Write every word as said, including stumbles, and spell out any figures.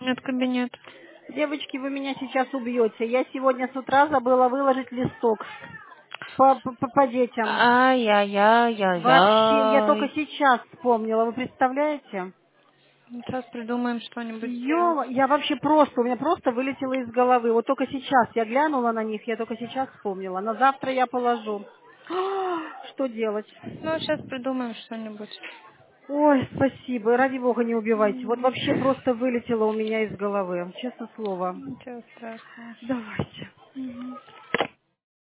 Нет, кабинет. Девочки, вы меня сейчас убьете. Я сегодня с утра забыла выложить листок по, по, по- по детям. Вообще, я только Ай-яй-яй-яй-яй. сейчас вспомнила, вы представляете? Сейчас придумаем что-нибудь сделать. Ё, я вообще просто, у меня просто вылетело из головы. Вот только сейчас я глянула на них, я только сейчас вспомнила. На завтра я положу. Что делать? Ну, сейчас придумаем что-нибудь. Ой, спасибо. Ради бога, не убивайте. Вот М, вообще просто вылетело у меня из головы. Честное слово. Ничего страшного. Давайте. Мгм.